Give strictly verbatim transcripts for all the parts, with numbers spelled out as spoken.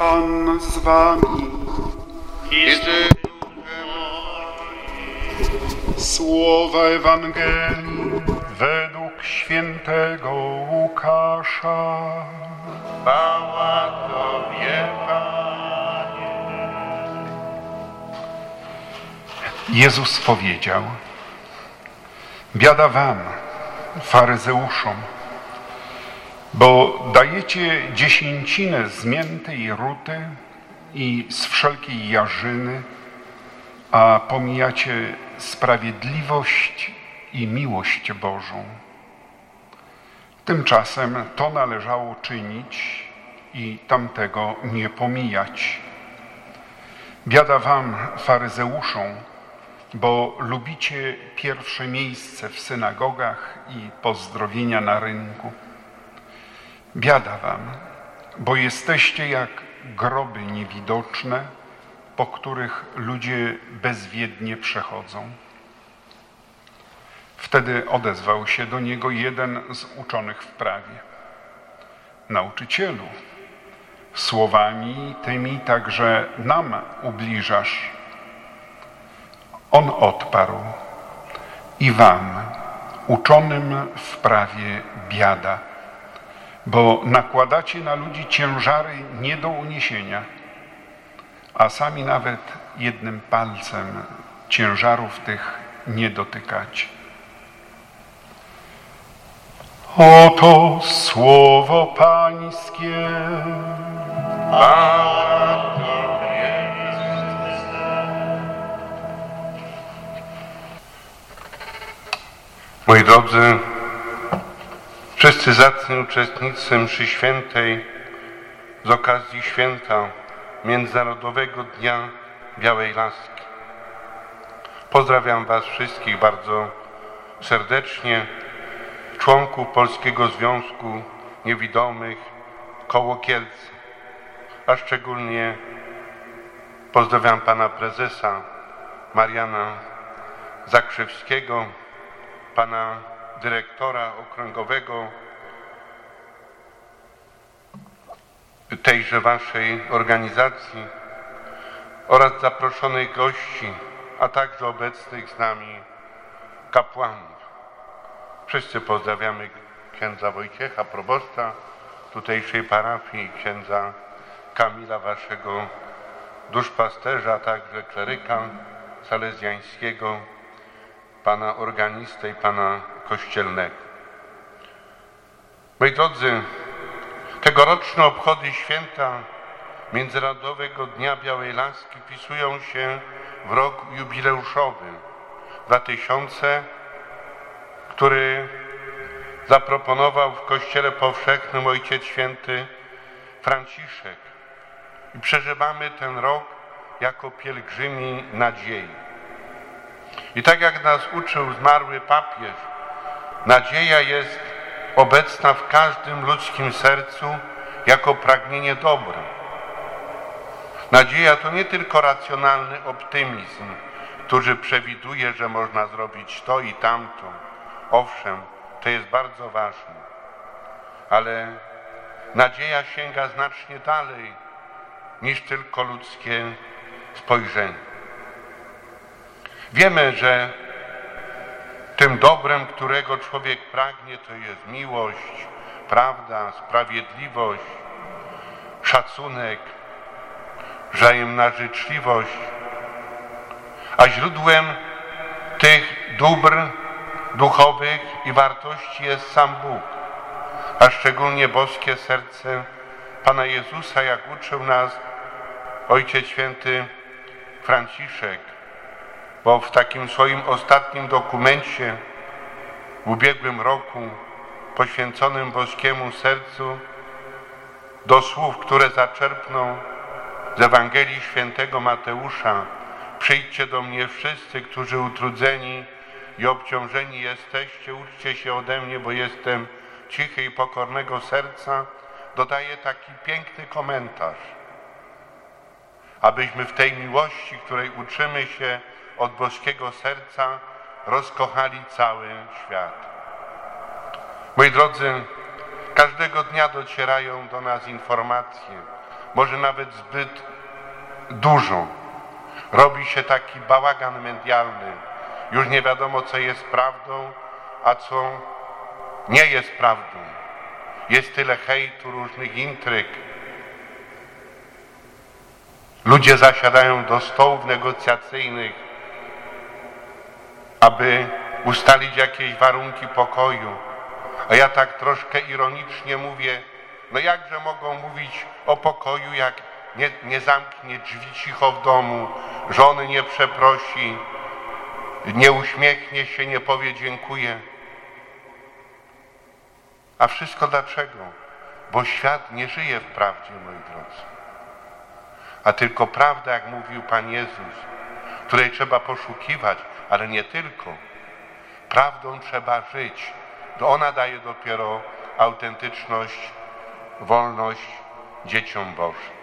Pan z wami. I z Słowa Ewangelii według świętego Łukasza. chwała Tobie, Panie. Jezus powiedział: biada wam, faryzeuszom, bo dajecie dziesięcinę z mięty i ruty i z wszelkiej jarzyny, a pomijacie sprawiedliwość i miłość Bożą. Tymczasem to należało czynić i tamtego nie pomijać. Biada wam, faryzeuszom, bo lubicie pierwsze miejsce w synagogach i pozdrowienia na rynku. Biada wam, bo jesteście jak groby niewidoczne, po których ludzie bezwiednie przechodzą. Wtedy odezwał się do niego jeden z uczonych w prawie: nauczycielu, słowami tymi także nam ubliżasz. On odparł: i wam, uczonym w prawie, biada, bo nakładacie na ludzi ciężary nie do uniesienia, a sami nawet jednym palcem ciężarów tych nie dotykacie. Oto słowo Pańskie. Chwała Tobie. Moi drodzy, wszyscy zacni uczestnicy mszy świętej z okazji święta Międzynarodowego Dnia Białej Laski. Pozdrawiam Was wszystkich bardzo serdecznie, członków Polskiego Związku Niewidomych koło Kielce, a szczególnie pozdrawiam Pana Prezesa Mariana Zakrzewskiego, Pana Dyrektora Okręgowego tejże Waszej organizacji oraz zaproszonych gości, a także obecnych z nami kapłanów. Wszyscy pozdrawiamy księdza Wojciecha, proboszcza tutejszej parafii, księdza Kamila, waszego duszpasterza, a także kleryka salezjańskiego, pana organistę i pana kościelnego. Moi drodzy, tegoroczne obchody święta Międzynarodowego Dnia Białej Laski wpisują się w rok jubileuszowy dwa tysiące, który zaproponował w Kościele Powszechnym Ojciec Święty Franciszek. I przeżywamy ten rok jako pielgrzymi nadziei. I tak jak nas uczył zmarły papież, nadzieja jest obecna w każdym ludzkim sercu jako pragnienie dobra. Nadzieja to nie tylko racjonalny optymizm, który przewiduje, że można zrobić to i tamto. Owszem, to jest bardzo ważne, ale nadzieja sięga znacznie dalej niż tylko ludzkie spojrzenie. Wiemy, że tym dobrem, którego człowiek pragnie, to jest miłość, prawda, sprawiedliwość, szacunek, wzajemna życzliwość, a źródłem tych dóbr duchowych i wartości jest sam Bóg, a szczególnie boskie serce Pana Jezusa, jak uczył nas Ojciec Święty Franciszek, bo w takim swoim ostatnim dokumencie w ubiegłym roku poświęconym boskiemu sercu do słów, które zaczerpnął z Ewangelii Świętego Mateusza: przyjdźcie do mnie wszyscy, którzy utrudzeni i obciążeni jesteście, uczcie się ode mnie, bo jestem cichy i pokornego serca, dodaje taki piękny komentarz: abyśmy w tej miłości, której uczymy się od boskiego serca, rozkochali cały świat. Moi drodzy, każdego dnia docierają do nas informacje może nawet zbyt dużo. Robi się taki bałagan medialny. Już nie wiadomo, co jest prawdą, a co nie jest prawdą. Jest tyle hejtu, różnych intryg. Ludzie zasiadają do stołów negocjacyjnych, aby ustalić jakieś warunki pokoju. A ja tak troszkę ironicznie mówię, no jakże mogą mówić o pokoju, jak nie, nie zamknie drzwi cicho w domu, żony nie przeprosi, nie uśmiechnie się, nie powie dziękuję. A wszystko dlaczego? Bo świat nie żyje w prawdzie, moi drodzy. A tylko prawda, jak mówił Pan Jezus, której trzeba poszukiwać, ale nie tylko. Prawdą trzeba żyć. To ona daje dopiero autentyczność, wolność dzieciom Bożym.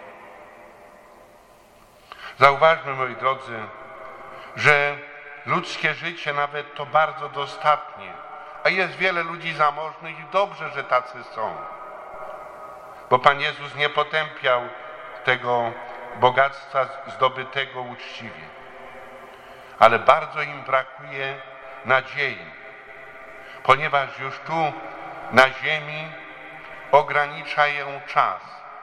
Zauważmy, moi drodzy, że ludzkie życie nawet to bardzo dostatnie, a jest wiele ludzi zamożnych i dobrze, że tacy są. Bo Pan Jezus nie potępiał tego bogactwa zdobytego uczciwie. Ale bardzo im brakuje nadziei, ponieważ już tu na ziemi ogranicza ją czas.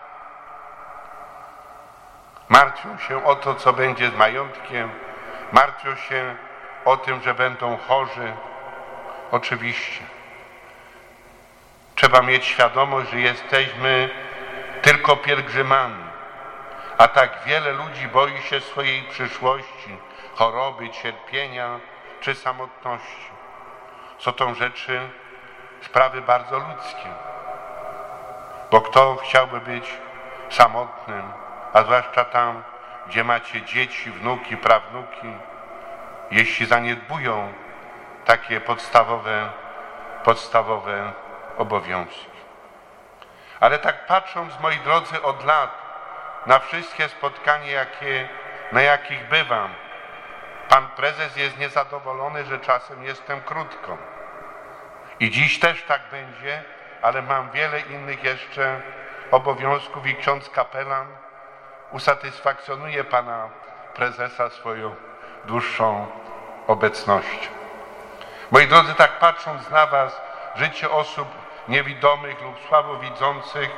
Martwią się o to, co będzie z majątkiem, martwią się o tym, że będą chorzy. Oczywiście. Trzeba mieć świadomość, że jesteśmy tylko pielgrzymami, a tak wiele ludzi boi się swojej przyszłości, choroby, cierpienia czy samotności. Są to rzeczy, sprawy bardzo ludzkie. Bo kto chciałby być samotnym, a zwłaszcza tam, gdzie macie dzieci, wnuki, prawnuki, jeśli zaniedbują takie podstawowe, podstawowe obowiązki. Ale tak patrząc, moi drodzy, od lat na wszystkie spotkania, jakie, na jakich bywam, Pan prezes jest niezadowolony, że czasem jestem krótko. I dziś też tak będzie, ale mam wiele innych jeszcze obowiązków i ksiądz kapelan usatysfakcjonuje Pana prezesa swoją dłuższą obecnością. Moi drodzy, tak patrząc na Was, życie osób niewidomych lub słabowidzących,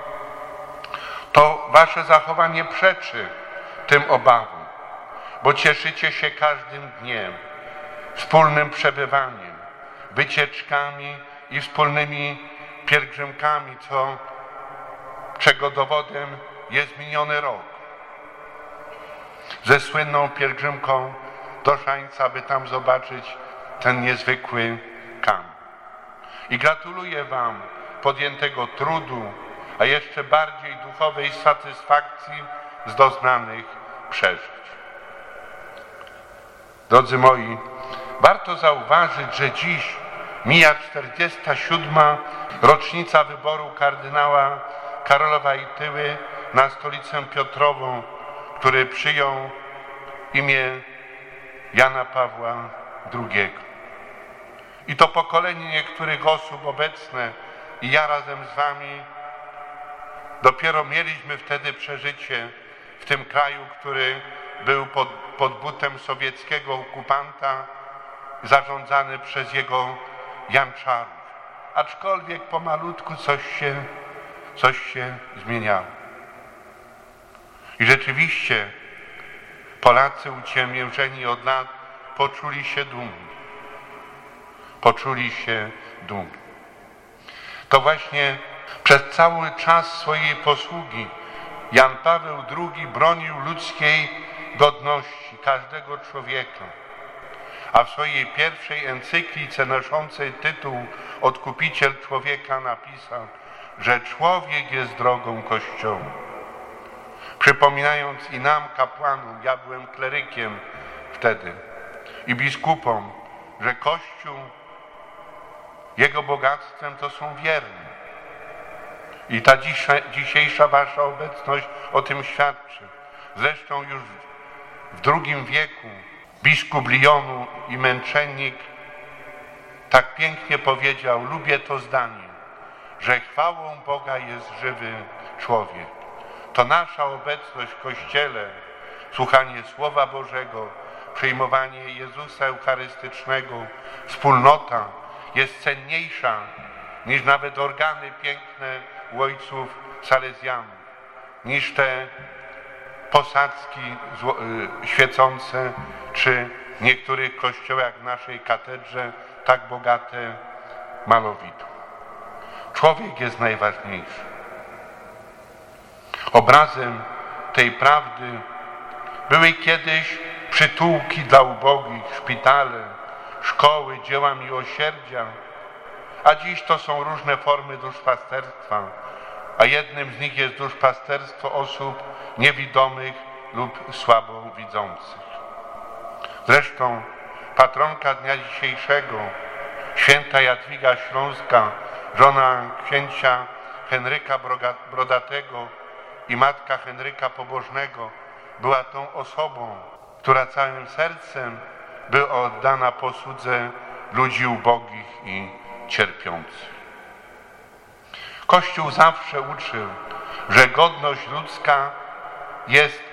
to Wasze zachowanie przeczy tym obawom, bo cieszycie się każdym dniem, wspólnym przebywaniem, wycieczkami i wspólnymi pielgrzymkami, co, czego dowodem jest miniony rok. Ze słynną pielgrzymką do Szańca, by tam zobaczyć ten niezwykły kamp. I gratuluję Wam podjętego trudu, a jeszcze bardziej duchowej satysfakcji z doznanych przeżyć. Drodzy moi, warto zauważyć, że dziś mija czterdziesta siódma rocznica wyboru kardynała Karola Wojtyły na stolicę Piotrową, który przyjął imię Jana Pawła drugiego. I to pokolenie niektórych osób obecne i ja razem z Wami dopiero mieliśmy wtedy przeżycie w tym kraju, który był pod, pod butem sowieckiego okupanta, zarządzany przez jego janczarów. Aczkolwiek pomalutku coś się, coś się zmieniało. I rzeczywiście Polacy uciemiężeni od lat poczuli się dumni. Poczuli się dumni. To właśnie przez cały czas swojej posługi Jan Paweł drugi bronił ludzkiej godności każdego człowieka, a w swojej pierwszej encyklice noszącej tytuł Odkupiciel człowieka napisał, że człowiek jest drogą Kościoła. Przypominając i nam, kapłanom, ja byłem klerykiem wtedy, i biskupom, że Kościół, jego bogactwem to są wierni. I ta dzisiejsza wasza obecność o tym świadczy. Zresztą już w drugim wieku biskup Lyonu i męczennik tak pięknie powiedział, lubię to zdanie, że chwałą Boga jest żywy człowiek. to nasza obecność w Kościele, słuchanie Słowa Bożego, przyjmowanie Jezusa Eucharystycznego, wspólnota jest cenniejsza niż nawet organy piękne u ojców salezjanów, niż te posadzki świecące, czy w niektórych kościołach jak w naszej katedrze tak bogate malowidło. Człowiek jest najważniejszy. Obrazem tej prawdy były kiedyś przytułki dla ubogich, szpitale, szkoły, dzieła miłosierdzia, a dziś to są różne formy duszpasterstwa, a jednym z nich jest duszpasterstwo osób niewidomych lub słabo widzących. Zresztą patronka dnia dzisiejszego, święta Jadwiga Śląska, żona księcia Henryka Brodatego i matka Henryka Pobożnego, była tą osobą, która całym sercem była oddana posłudze ludzi ubogich i cierpiących. Kościół zawsze uczył, że godność ludzka jest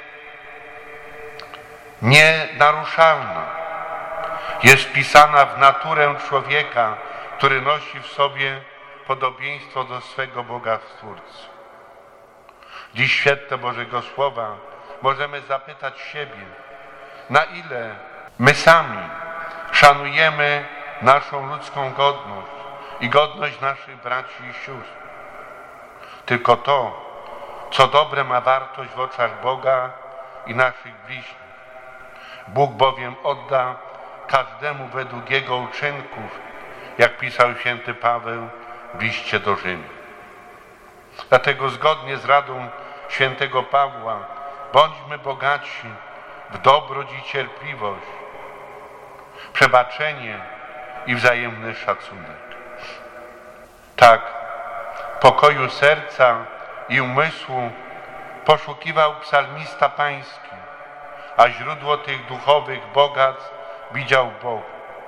nienaruszalna, jest wpisana w naturę człowieka, który nosi w sobie podobieństwo do swego Boga Stwórcy. Dziś w świetle Bożego Słowa możemy zapytać siebie, na ile my sami szanujemy naszą ludzką godność i godność naszych braci i sióstr. Tylko to, co dobre, ma wartość w oczach Boga i naszych bliźnich. Bóg bowiem odda każdemu według jego uczynków, jak pisał święty Paweł w liście do Rzymian. Dlatego zgodnie z radą świętego Pawła bądźmy bogaci w dobroć i cierpliwość, przebaczenie i wzajemny szacunek. Tak, pokoju serca i umysłu poszukiwał psalmista pański, a źródło tych duchowych bogactw widział w Bogu.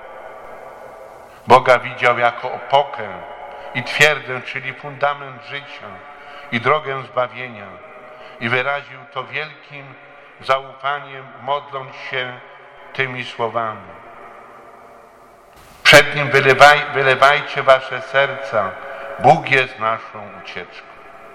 Boga widział jako opokę i twierdzę, czyli fundament życia i drogę zbawienia, i wyraził to wielkim zaufaniem, modląc się tymi słowami. Przed Nim wylewaj, wylewajcie wasze serca, Bóg jest naszą ucieczką.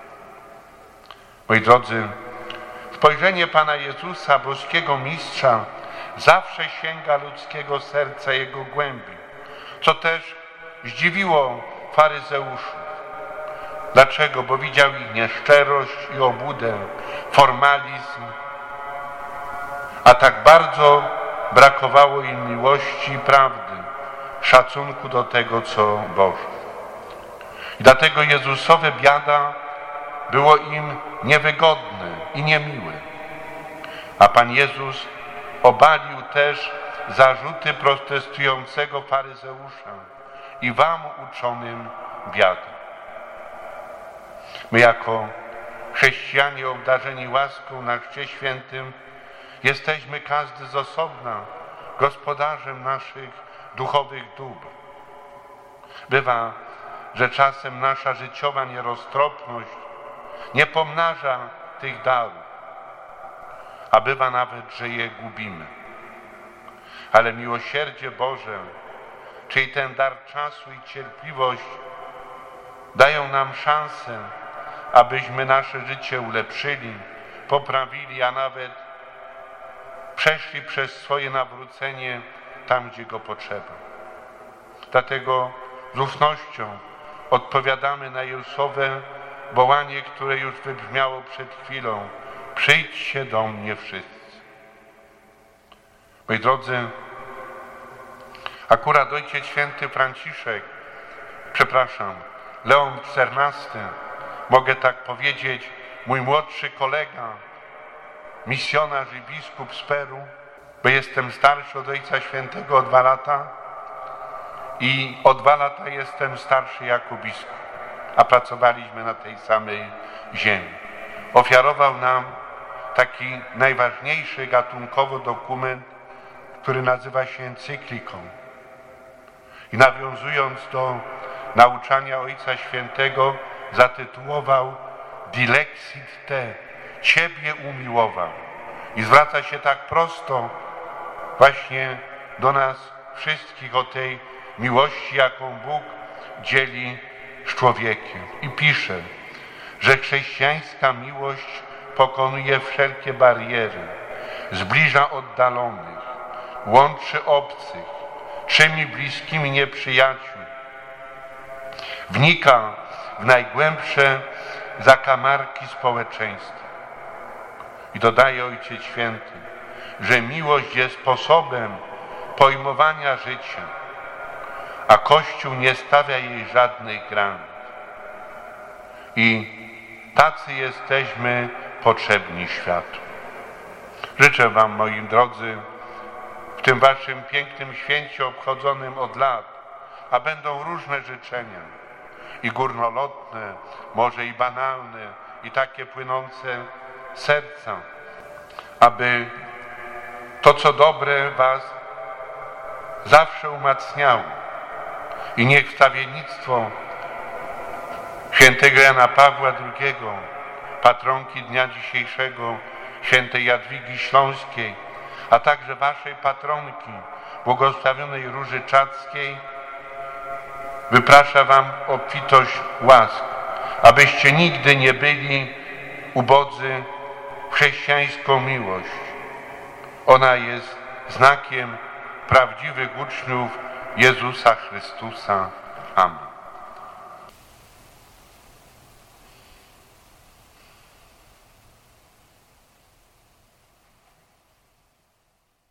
Moi drodzy, spojrzenie Pana Jezusa, boskiego mistrza, zawsze sięga ludzkiego serca, jego głębi, co też zdziwiło faryzeuszów. Dlaczego? Bo widział ich nieszczerość i obłudę, formalizm, a tak bardzo brakowało im miłości i prawdy, szacunku do tego, co Boże. I dlatego Jezusowe biada było im niewygodne i niemiłe. A Pan Jezus obalił też zarzuty protestującego faryzeusza i wam uczonym biada. My jako chrześcijanie obdarzeni łaską na Chrzcie Świętym jesteśmy każdy z osobna gospodarzem naszych duchowych dóbr. Bywa, że czasem nasza życiowa nieroztropność nie pomnaża tych darów, a bywa nawet, że je gubimy. Ale miłosierdzie Boże, czyli ten dar czasu i cierpliwość, dają nam szansę, abyśmy nasze życie ulepszyli, poprawili, a nawet przeszli przez swoje nawrócenie tam, gdzie go potrzeba. Dlatego z ufnością odpowiadamy na Jezusowe wołanie, które już wybrzmiało przed chwilą. Przyjdźcie do mnie wszyscy. Moi drodzy, akurat Ojciec Święty Franciszek, przepraszam, Leon czternasty, mogę tak powiedzieć, mój młodszy kolega, misjonarz i biskup z Peru, bo jestem starszy od Ojca Świętego o dwa lata i o dwa lata jestem starszy jako biskup, a pracowaliśmy na tej samej ziemi. Ofiarował nam taki najważniejszy gatunkowo dokument, który nazywa się encykliką. I nawiązując do nauczania Ojca Świętego, zatytułował Dilexit Te, Ciebie umiłował. I zwraca się tak prosto właśnie do nas wszystkich o tej miłości, jaką Bóg dzieli z człowiekiem. I pisze, że chrześcijańska miłość pokonuje wszelkie bariery, zbliża oddalonych, łączy obcych, czyni bliskimi nieprzyjaciół, wnika w najgłębsze zakamarki społeczeństwa. I dodaje Ojciec Święty, że miłość jest sposobem pojmowania życia, a Kościół nie stawia jej żadnych granic. I tacy jesteśmy potrzebni światu. Życzę Wam, moi drodzy, w tym Waszym pięknym święcie obchodzonym od lat, a będą różne życzenia, i górnolotne, może i banalne, i takie płynące z serca, aby to, co dobre, Was zawsze umacniało. I niech wstawiennictwo świętego Jana Pawła drugiego, patronki dnia dzisiejszego, świętej Jadwigi Śląskiej, a także Waszej patronki, błogosławionej Róży Czadzkiej, wyprasza Wam obfitość łask, abyście nigdy nie byli ubodzy w chrześcijańską miłość. Ona jest znakiem prawdziwych uczniów Jezusa Chrystusa. Amen.